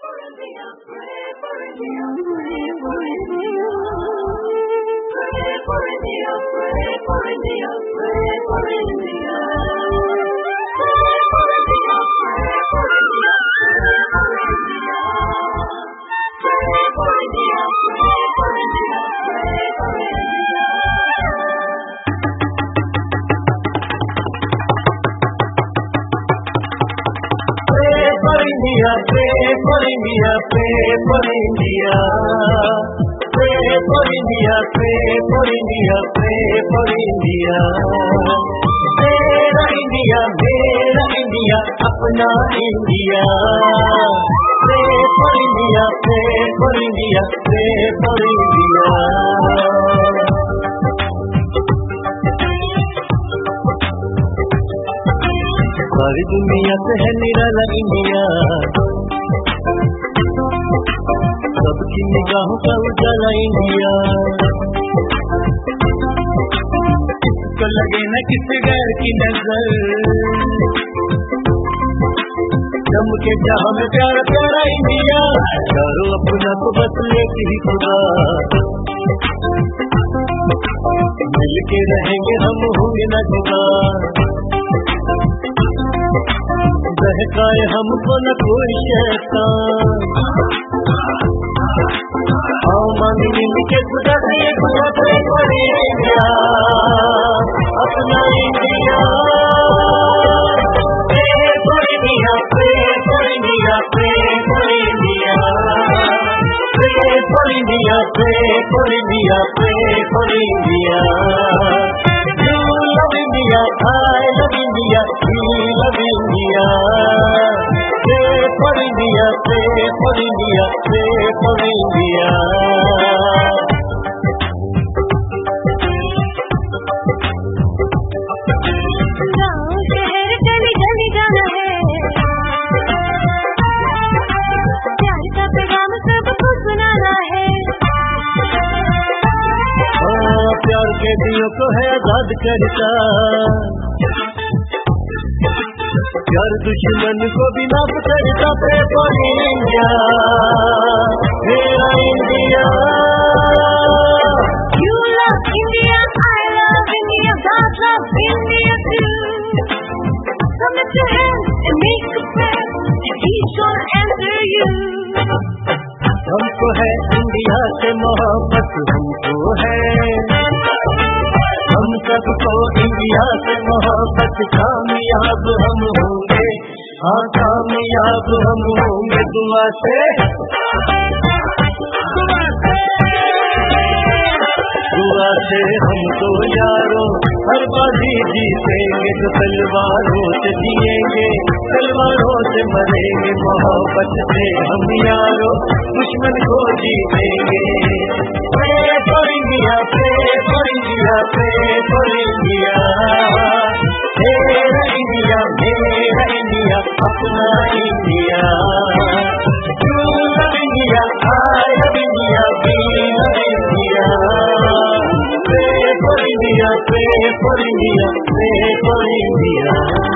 अपना India, pray for India, pray for India, pray for India. सारी दुनिया से है निराला इंडिया, सबकी निगाहों का उजाला इंडिया। इसको लगे न किसी गैर की नजर, जम के जहां में प्यारा प्यारा इंडिया। करो अपना तो बस एक ही खुदा, मिल के रहेंगे हम होंगे न जुदा। बहकाए हमको न कोई शैतान, आओ मानी मिल के खुदा से खुदा से पड़े इंडिया, अपना India. Pray for India, pray for India, pray for India. You love India, I love India, we love India. Pray for India, pray for India, pray for India. दिलों को है आजाद करता, प्यार दुश्मन को भी माफ करता। Pray for India, मेरा India. You love India, I love India, God loves India too. Come lift your hands and make a prayer, and He's gonna answer you. हमको है इंडिया से मोहब्बत, हमको है हम सबको इंडिया से मोहब्बत। कामयाब हम होंगे, हाँ कामयाब हम होंगे दुआ से। दुआ से हम तो यारों हर बाजी जीतेंगे, तो तलवारों से जिएंगे, तलवारों से मरेंगे। मोहब्बत से हम यारों दुश्मन को जीतेंगे। Pray for India, pray for India, pray for India. मेरा इंडिया, मेरा इंडिया, अपना India. You love India, I love India, we love India. Pray for India, pray for India, pray for India.